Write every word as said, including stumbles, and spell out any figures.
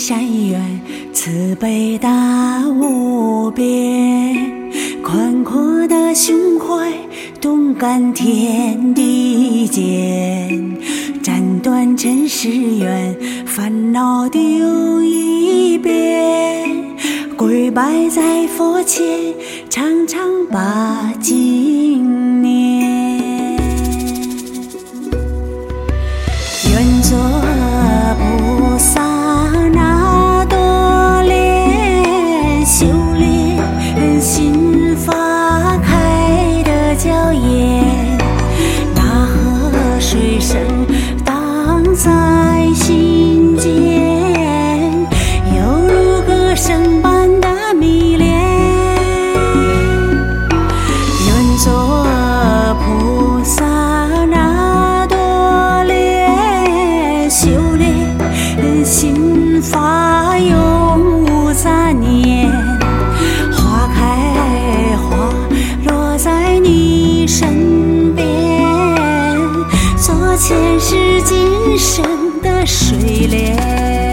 山远，慈悲大无边，宽阔的胸怀，动感天地间，斩断尘世缘，烦恼丢一边，跪拜在佛前，常常把经念。愿做菩萨那多莲，修炼心法开的娇艳，那河水声荡在心间，犹如歌声般的迷恋。愿做菩萨那多莲，修炼心法永无杂念，花开花落在你身边，做前世今生的水莲。